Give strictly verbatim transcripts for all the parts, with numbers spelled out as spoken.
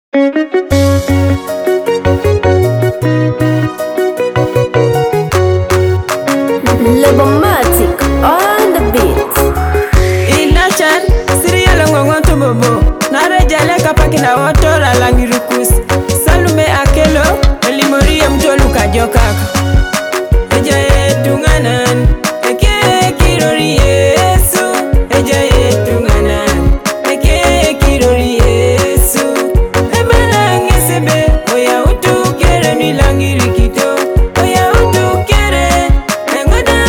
Lebomatic on the beat. Inachan Siriya longongo tubobo Narejale kapakina wotora langirukus Salume akelo Elimoria mtolu kajokaka Eja yetu nganan Eke kirori Yesu Eja yetu nganan Eke kirori Yesu Ebala ngesebe Oya utu kere ni langirikito Oya utu kere Engoda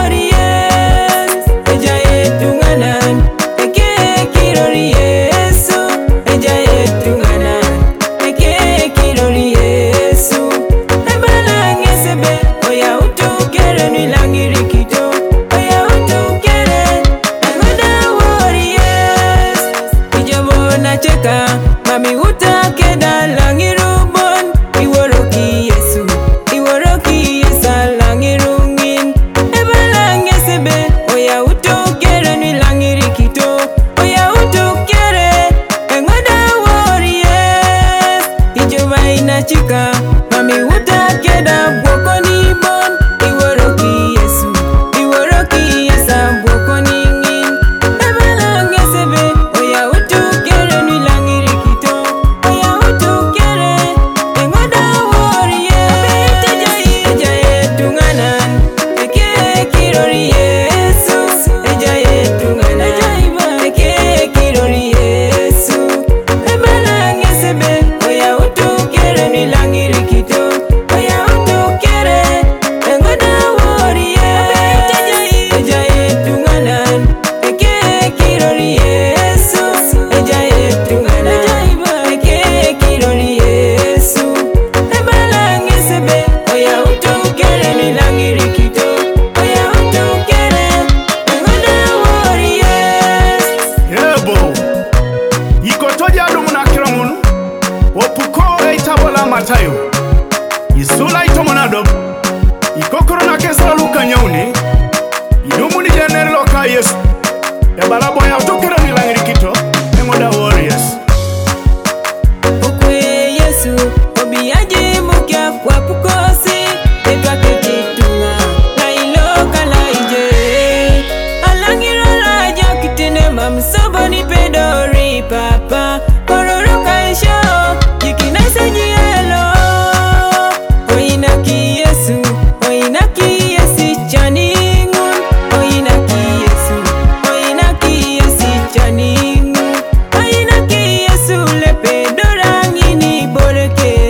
warriors Eja yetu nganan Eke kirori Yesu Eja yetu nganan Eke kirori Yesu Ebala ngesebe Oya utu kere ni langirikito Oya utu kere Engoda warriors Ijabo na cheka Mami uta keda langirubon Iworoki Yesu Iworoki Yesa langirungin Ebala ngesebe Oya utu kere ni langirikito Oya utu kere Engoda warriors Ijoba inachika Mami uta keda bwokoni bon Iworoki Yesu Iworoki Yesa bwokoni ngin Ebala ngesebe Oya utu kere ni langirikito Oya utu kere Engoda warriors Eja yetu nganan Eke kirori Yesu Eja yetu nganan Eke kirori Yesu Ebala ngesebe Oya utu kere ni langirikito Oya utu kere Engoda warriors Eja yetu nganan Eke kirori Yesu Eja yetu nganan Eke kirori Yesu Ebala ngesebe Oya utu kere ni langirikito Oya utu kere Engoda warriors Yebo Ikotoja adumu na kiramunu Opuko eitabola matayo Isula itomonado Ikokoro na kesala luka nyauni Idumu ni jeneri loka Yesu Ebala boya utukira ni langirikito Engoda warriors Okwe Yesu Obiaje mukia kwa pukosi Etwa kejitunga Na iloka la ije Alangira la aja kitene mamsobo ni pedori papa Kororoka isho Jikinaisa jielo Oinaki Yesu Oinaki Yesu chaningun Oinaki Yesu Oinaki Yesu chaningun Oinaki Yesu lepe dorangini boreke